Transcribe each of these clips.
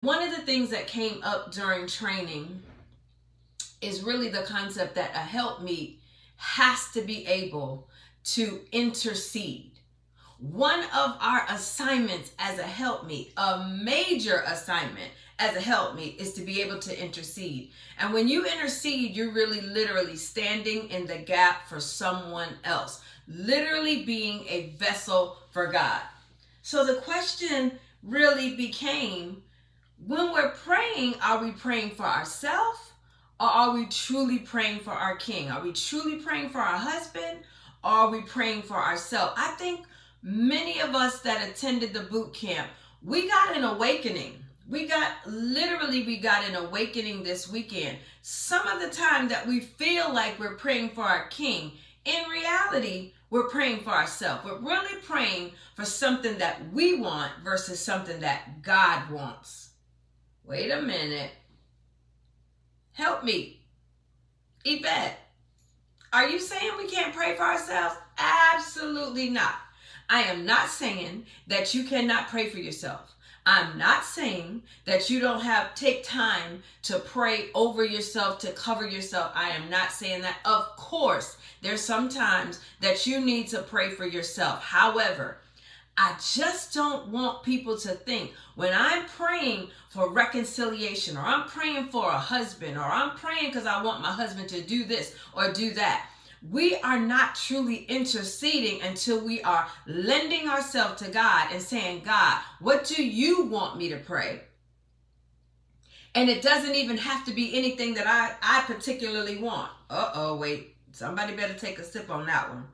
One of the things that came up during training is really the concept that a helpmeet has to be able to intercede. One of our assignments as a helpmeet, a major assignment as a helpmeet, is to be able to intercede. And when you intercede, you're really literally standing in the gap for someone else, literally being a vessel for God. So the question really became, when we're praying, are we praying for ourselves, or are we truly praying for our King? Are we truly praying for our husband, or are we praying for ourselves? I think many of us that attended the boot camp, we got an awakening. We got an awakening this weekend. Some of the time that we feel like we're praying for our King, in reality, we're praying for ourselves. We're really praying for something that we want versus something that God wants. Wait a minute. Help me. Yvette, are you saying we can't pray for ourselves? Absolutely not. I am not saying that you cannot pray for yourself. I'm not saying that you don't take time to pray over yourself, to cover yourself. I am not saying that. Of course, there's some times that you need to pray for yourself. However, I just don't want people to think when I'm praying for reconciliation, or I'm praying for a husband, or I'm praying because I want my husband to do this or do that. We are not truly interceding until we are lending ourselves to God and saying, God, what do you want me to pray? And it doesn't even have to be anything that I particularly want. Wait, somebody better take a sip on that one.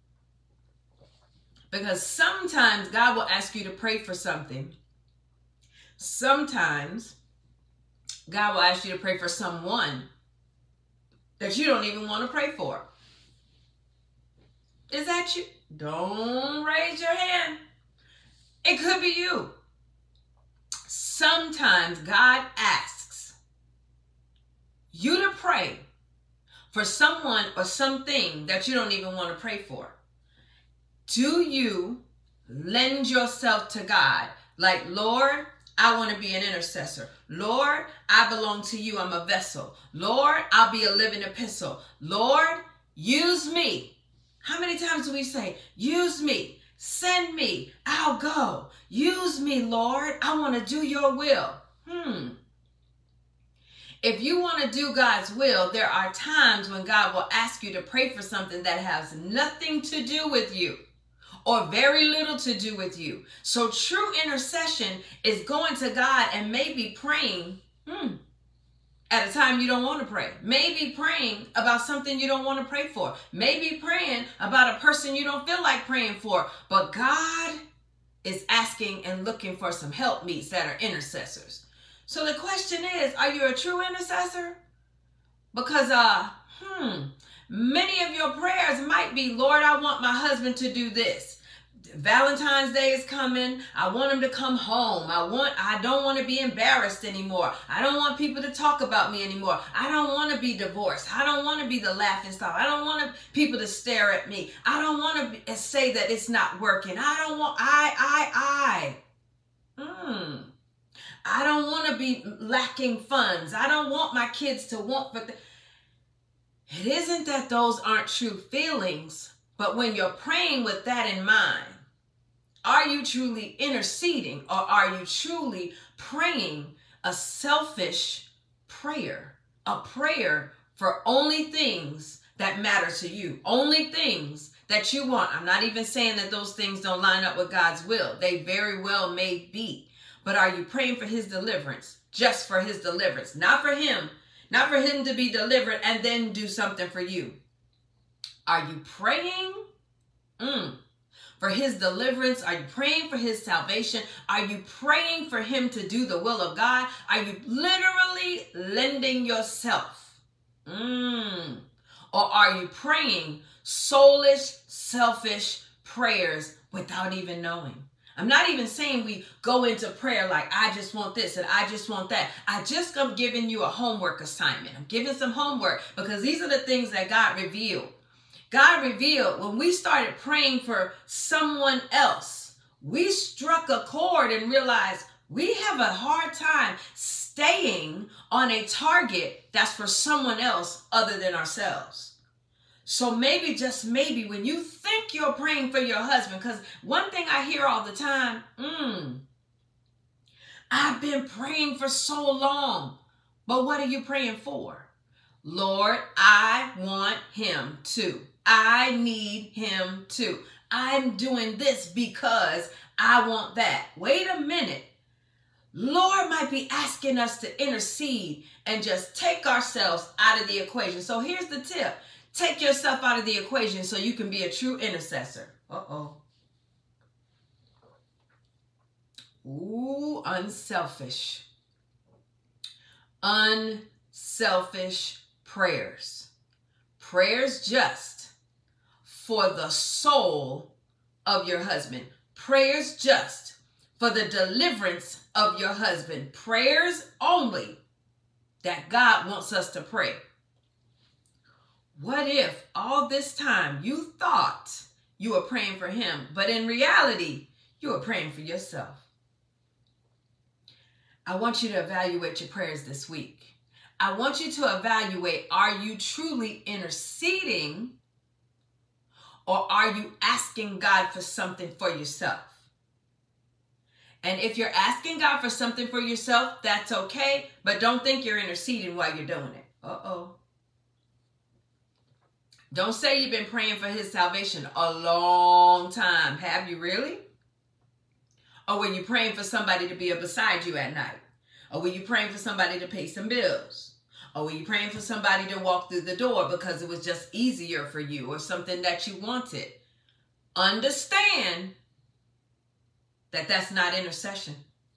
Because sometimes God will ask you to pray for something. Sometimes God will ask you to pray for someone that you don't even want to pray for. Is that you? Don't raise your hand. It could be you. Sometimes God asks you to pray for someone or something that you don't even want to pray for. Do you lend yourself to God? Like, Lord, I want to be an intercessor. Lord, I belong to you. I'm a vessel. Lord, I'll be a living epistle. Lord, use me. How many times do we say, use me, send me, I'll go. Use me, Lord. I want to do your will. If you want to do God's will, there are times when God will ask you to pray for something that has nothing to do with you, or very little to do with you. So true intercession is going to God and maybe praying at a time you don't want to pray. Maybe praying about something you don't want to pray for. Maybe praying about a person you don't feel like praying for. But God is asking and looking for some helpmeets that are intercessors. So the question is, are you a true intercessor? Because many of your prayers might be, Lord, I want my husband to do this. Valentine's Day is coming. I want him to come home. I don't want to be embarrassed anymore. I don't want people to talk about me anymore. I don't want to be divorced. I don't want to be the laughing stock. I don't want people to stare at me. I don't want to say that it's not working. I don't want, I don't want to be lacking funds. I don't want my kids to want, but it isn't that those aren't true feelings, but when you're praying with that in mind, are you truly interceding, or are you truly praying a selfish prayer? A prayer for only things that matter to you, only things that you want. I'm not even saying that those things don't line up with God's will. They very well may be. But are you praying for his deliverance? Just for his deliverance, not for him to be delivered and then do something for you. Are you praying for his deliverance? Are you praying for his salvation? Are you praying for him to do the will of God? Are you literally lending yourself? Or are you praying soulish, selfish prayers without even knowing? I'm not even saying we go into prayer like, I just want this and I just want that. I'm giving you a homework assignment. I'm giving some homework because these are the things that God revealed. God revealed when we started praying for someone else, we struck a chord and realized We have a hard time staying on a target that's for someone else other than ourselves. So maybe, just maybe, when you think you're praying for your husband, because one thing I hear all the time, I've been praying for so long. But what are you praying for? Lord, I want him to. I need him to. I'm doing this because I want that. Wait a minute. Lord might be asking us to intercede and just take ourselves out of the equation. So here's the tip. Take yourself out of the equation so you can be a true intercessor. Ooh, unselfish. Unselfish prayers. Prayers just for the soul of your husband. Prayers just for the deliverance of your husband. Prayers only that God wants us to pray. What if all this time you thought you were praying for him, but in reality, you were praying for yourself? I want you to evaluate your prayers this week. I want you to evaluate, are you truly interceding, or are you asking God for something for yourself? And if you're asking God for something for yourself, that's okay, but don't think you're interceding while you're doing it. Don't say you've been praying for his salvation a long time. Have you really? Or were you praying for somebody to be beside you at night? Or were you praying for somebody to pay some bills? Or were you praying for somebody to walk through the door because it was just easier for you, or something that you wanted? Understand that that's not intercession.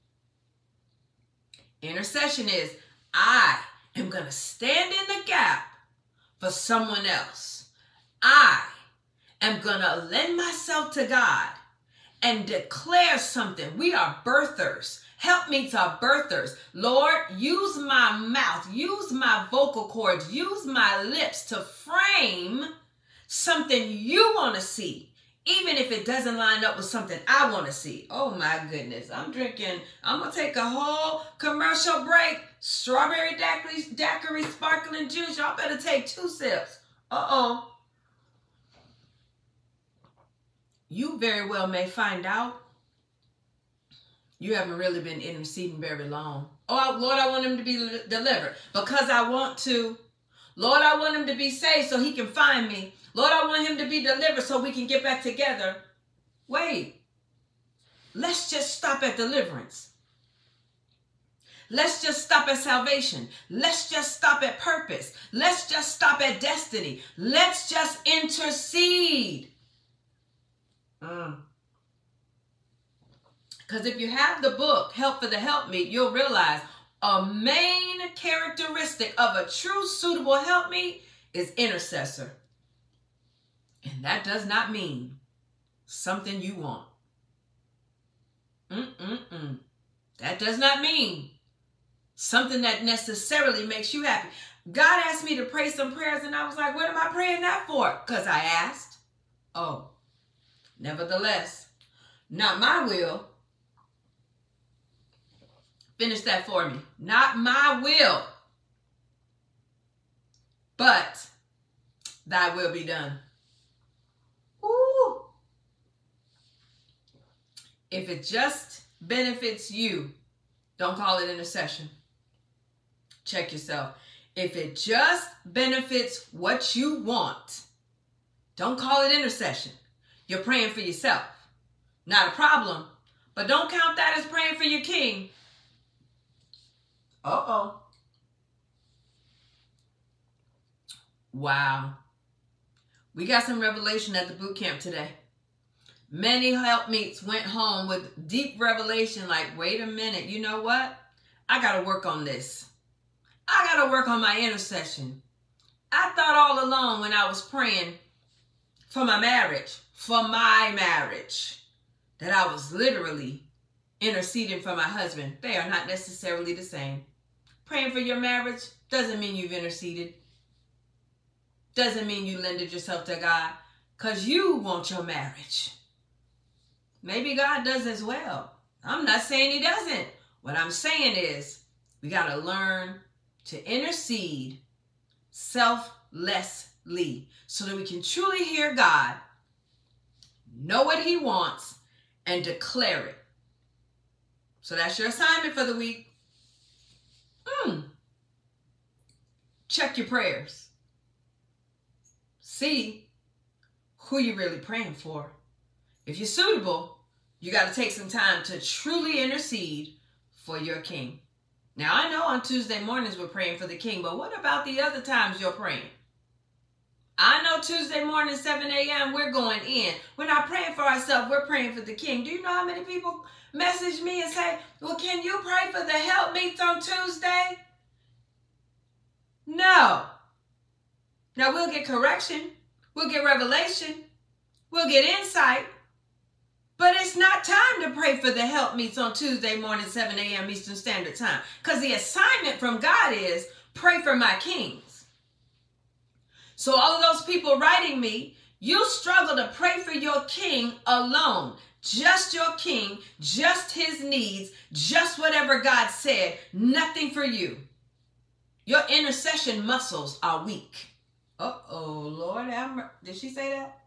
Intercession is, I am going to stand in the gap for someone else. I am going to lend myself to God and declare something. We are birthers. Helpmeets are birthers. Lord, use my mouth, use my vocal cords, use my lips to frame something you want to see, even if it doesn't line up with something I want to see. Oh my goodness. I'm going to take a whole commercial break. Strawberry daiquiri sparkling juice. Y'all better take 2 sips. You very well may find out you haven't really been interceding very long. Oh, Lord, I want him to be delivered because I want to. Lord, I want him to be saved so he can find me. Lord, I want him to be delivered so we can get back together. Wait, let's just stop at deliverance. Let's just stop at salvation. Let's just stop at purpose. Let's just stop at destiny. Let's just intercede. Because if you have the book, Help for the Helpmeet, you'll realize a main characteristic of a true suitable helpmeet is intercessor. And that does not mean something you want. That does not mean something that necessarily makes you happy. God asked me to pray some prayers, and I was like, what am I praying that for? Because I asked. Oh, nevertheless, not my will. Finish that for me. Not my will, but thy will be done. Ooh. If it just benefits you, don't call it intercession. Check yourself. If it just benefits what you want, don't call it intercession. You're praying for yourself. Not a problem, but don't count that as praying for your king. Wow. We got some revelation at the boot camp today. Many helpmeets went home with deep revelation like, wait a minute, you know what? I got to work on this. I got to work on my intercession. I thought all along when I was praying for my marriage, that I was literally interceding for my husband. They are not necessarily the same. Praying for your marriage doesn't mean you've interceded. Doesn't mean you lended yourself to God because you want your marriage. Maybe God does as well. I'm not saying he doesn't, What I'm saying is we got to learn to intercede selflessly so that we can truly hear God, know what he wants, and declare it. So that's your assignment for the week. Check your prayers. See who you're really praying for. If you're suitable, you got to take some time to truly intercede for your king. Now, I know on Tuesday mornings we're praying for the king, but what about the other times you're praying? I know Tuesday morning, 7 a.m., we're going in. We're not praying for ourselves. We're praying for the king. Do you know how many people message me and say, well, can you pray for the helpmeets on Tuesday? No. Now, we'll get correction. We'll get revelation. We'll get insight. But it's not time to pray for the helpmeets on Tuesday morning, 7 a.m. Eastern Standard Time. Because the assignment from God is pray for my kings. So all of those people writing me, you struggle to pray for your king alone. Just your king, just his needs, just whatever God said, nothing for you. Your intercession muscles are weak. Uh-oh, Lord. Did she say that?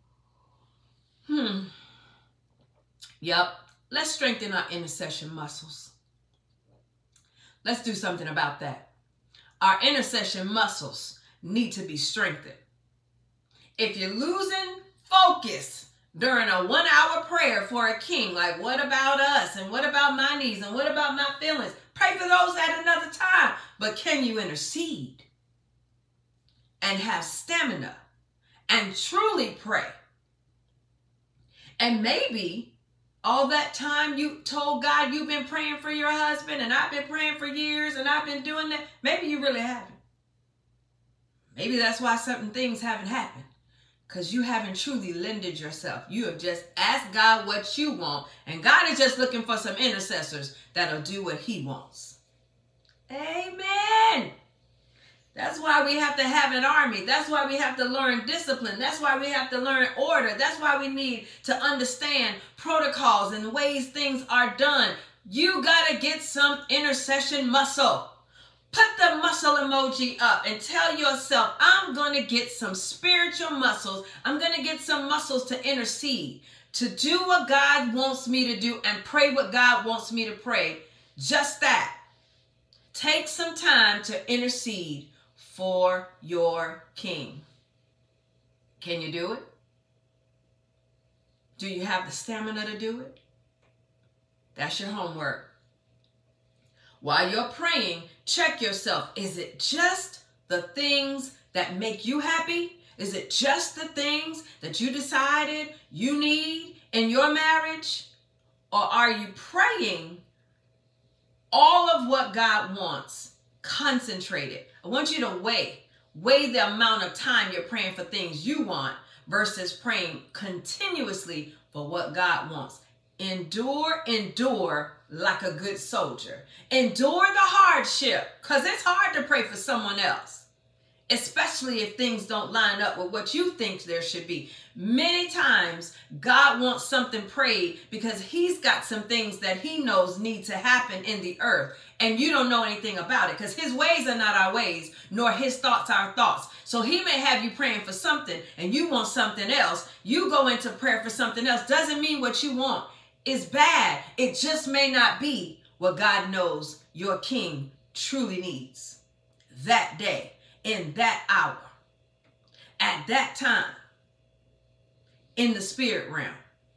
Yep. Let's strengthen our intercession muscles. Let's do something about that. Our intercession muscles need to be strengthened. If you're losing focus during a 1-hour prayer for a king, like what about us and what about my needs and what about my feelings? Pray for those at another time. But can you intercede and have stamina and truly pray? And maybe all that time you told God you've been praying for your husband and I've been praying for years and I've been doing that. Maybe you really haven't. Maybe that's why certain things haven't happened. Because you haven't truly lended yourself. You have just asked God what you want. And God is just looking for some intercessors that'll do what he wants. Amen. That's why we have to have an army. That's why we have to learn discipline. That's why we have to learn order. That's why we need to understand protocols and ways things are done. You got to get some intercession muscle. Put the muscle emoji up and tell yourself, I'm going to get some spiritual muscles. I'm going to get some muscles to intercede, to do what God wants me to do and pray what God wants me to pray. Just that. Take some time to intercede for your king. Can you do it? Do you have the stamina to do it? That's your homework. While you're praying, check yourself. Is it just the things that make you happy? Is it just the things that you decided you need in your marriage? Or are you praying all of what God wants, concentrated? I want you to weigh the amount of time you're praying for things you want versus praying continuously for what God wants. Endure like a good soldier. Endure the hardship, because it's hard to pray for someone else, especially if things don't line up with what you think there should be. Many times, God wants something prayed because he's got some things that he knows need to happen in the earth, and you don't know anything about it because his ways are not our ways, nor his thoughts our thoughts. So he may have you praying for something, and you want something else. You go into prayer for something else. Doesn't mean what you want is bad. It just may not be what God knows your king truly needs that day, in that hour, at that time, in the spirit realm.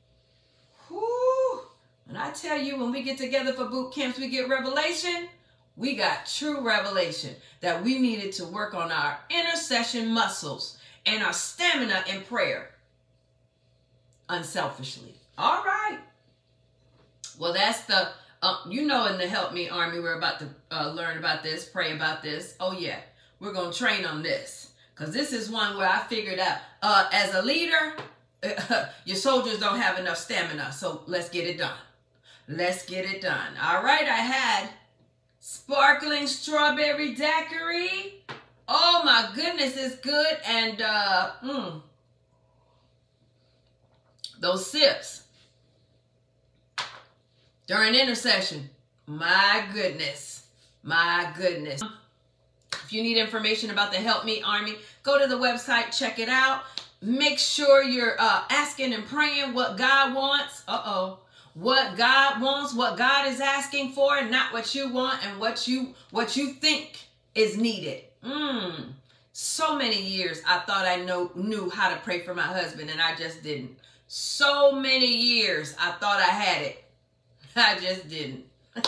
Whew. And I tell you, when we get together for boot camps, we get revelation. We got true revelation that we needed to work on our intercession muscles and our stamina in prayer unselfishly. All right. Well, that's the, in the Help Me Army, we're about to learn about this, pray about this. Oh, yeah, we're going to train on this. Because this is one where I figured out, as a leader, your soldiers don't have enough stamina. So let's get it done. Let's get it done. All right, I had sparkling strawberry daiquiri. Oh, my goodness, it's good. And those sips during intercession, My goodness. My goodness. If you need information about the Help Me Army, go to the website, check it out. Make sure you're asking and praying what God wants. What God wants, what God is asking for, not what you want and what you think is needed. So many years I thought I knew how to pray for my husband, and I just didn't. So many years I thought I had it. I just didn't.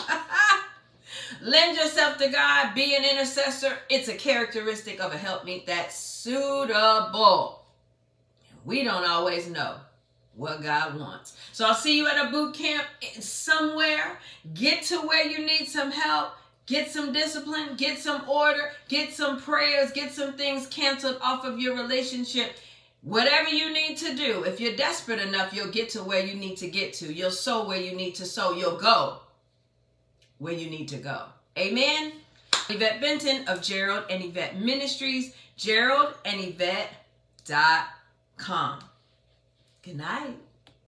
Lend yourself to God. Be an intercessor. It's a characteristic of a helpmeet that's suitable. We don't always know what God wants. So I'll see you at a boot camp somewhere. Get to where you need some help. Get some discipline. Get some order. Get some prayers. Get some things canceled off of your relationship. Whatever you need to do. If you're desperate enough, you'll get to where you need to get to. You'll sow where you need to sow. You'll go where you need to go. Amen. Yvette Benton of Gerald and Yvette Ministries. GeraldandYvette.com. Good night.